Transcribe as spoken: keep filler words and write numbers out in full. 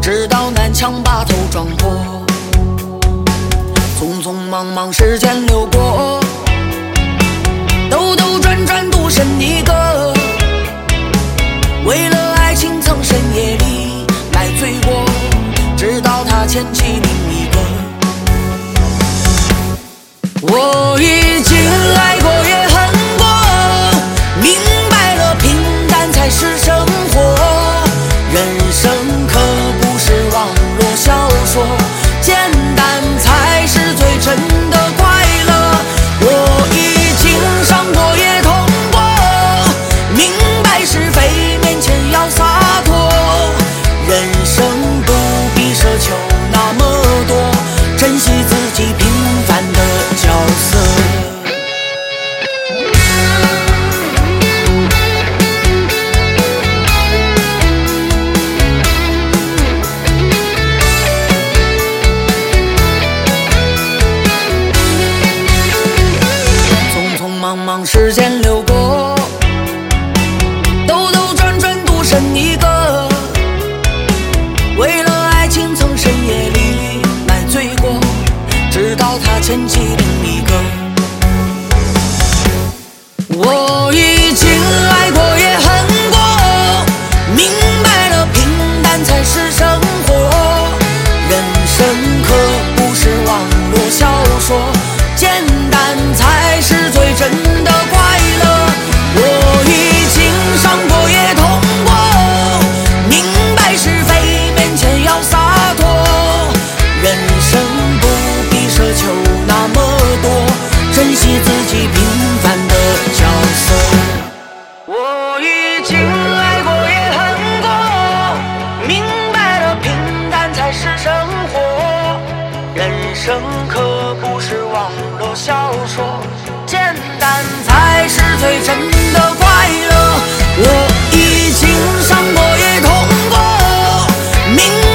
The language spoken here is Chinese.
直到南墙把头撞破。匆匆忙忙时间流过，兜兜转转独身一个，为了爱情曾深夜里买醉过，直到他牵起另一个。我已经爱过也恨过，明白了平淡才是生活，人生可不是网络小说，简单才是最真的快乐。我已经伤过也痛过，明白是非面前要洒脱，人生不必奢求那么多，珍惜自己平凡的角色。匆匆忙忙时间流过，兜兜转转独身一个，为了爱情曾深夜里买醉过，直到他牵起另一个。我已经爱过也恨过，明白了平淡才是生活，人生可不是网络小说，简单才是最真的快乐。我已经伤过也痛过，明白是非面前要洒脱，人生不必奢求那么多，珍惜自己平凡的角色。我已经爱过也恨过，明白了平淡才是生活，人生可不是网络小说，简单才是最真的快乐。我已经伤过也痛过，明